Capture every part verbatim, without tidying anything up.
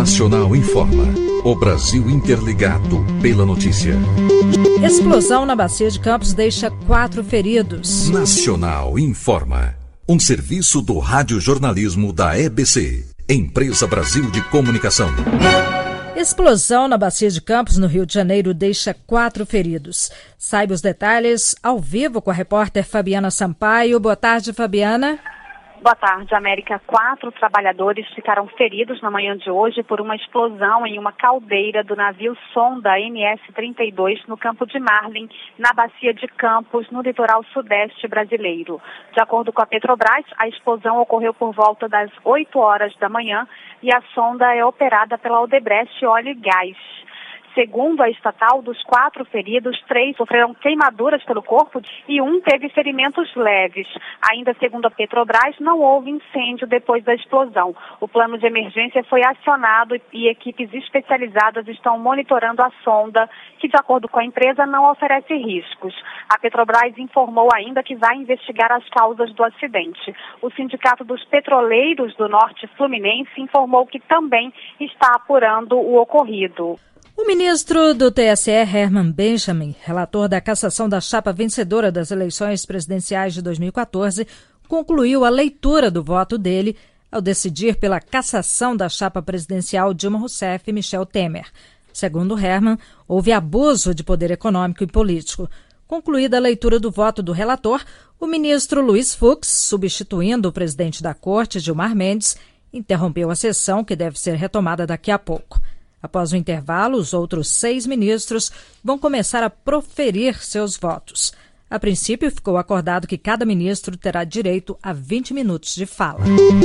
Nacional informa. O Brasil interligado pela notícia. Explosão na Bacia de Campos deixa quatro feridos. Nacional informa. Um serviço do radiojornalismo da E B C, Empresa Brasil de Comunicação. Explosão na Bacia de Campos, no Rio de Janeiro, deixa quatro feridos. Saiba os detalhes ao vivo com a repórter Fabiana Sampaio. Boa tarde, Fabiana. Boa tarde, América. Quatro trabalhadores ficaram feridos na manhã de hoje por uma explosão em uma caldeira do navio sonda M S trinta e dois no campo de Marlim, na Bacia de Campos, no litoral sudeste brasileiro. De acordo com a Petrobras, a explosão ocorreu por volta das oito horas da manhã e a sonda é operada pela Odebrecht Óleo e Gás. Segundo a estatal, dos quatro feridos, três sofreram queimaduras pelo corpo e um teve ferimentos leves. Ainda segundo a Petrobras, não houve incêndio depois da explosão. O plano de emergência foi acionado e equipes especializadas estão monitorando a sonda, que, de acordo com a empresa, não oferece riscos. A Petrobras informou ainda que vai investigar as causas do acidente. O Sindicato dos Petroleiros do Norte Fluminense informou que também está apurando o ocorrido. O ministro do T S E, Herman Benjamin, relator da cassação da chapa vencedora das eleições presidenciais de dois mil e quatorze, concluiu a leitura do voto dele ao decidir pela cassação da chapa presidencial Dilma Rousseff e Michel Temer. Segundo Herman, houve abuso de poder econômico e político. Concluída a leitura do voto do relator, o ministro Luiz Fux, substituindo o presidente da Corte, Gilmar Mendes, interrompeu a sessão, que deve ser retomada daqui a pouco. Após o intervalo, os outros seis ministros vão começar a proferir seus votos. A princípio, ficou acordado que cada ministro terá direito a vinte minutos de fala.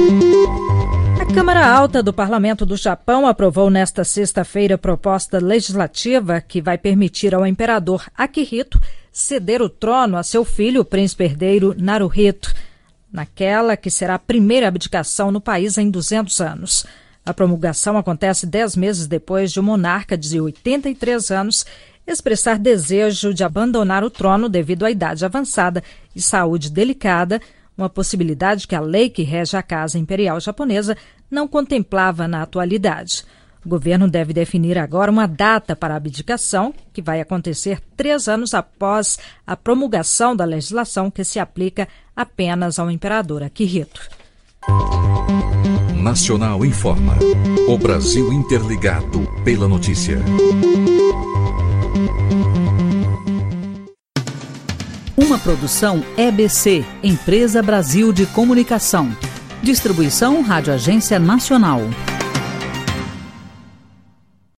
A Câmara Alta do Parlamento do Japão aprovou nesta sexta-feira proposta legislativa que vai permitir ao imperador Akihito ceder o trono a seu filho, o príncipe herdeiro Naruhito, naquela que será a primeira abdicação no país em duzentos anos. A promulgação acontece dez meses depois de o monarca de oitenta e três anos expressar desejo de abandonar o trono devido à idade avançada e saúde delicada, uma possibilidade que a lei que rege a Casa Imperial Japonesa não contemplava na atualidade. O governo deve definir agora uma data para a abdicação, que vai acontecer três anos após a promulgação da legislação que se aplica apenas ao imperador Akihito. Nacional informa. O Brasil interligado pela notícia. Uma produção E B C, Empresa Brasil de Comunicação. Distribuição Rádio Agência Nacional.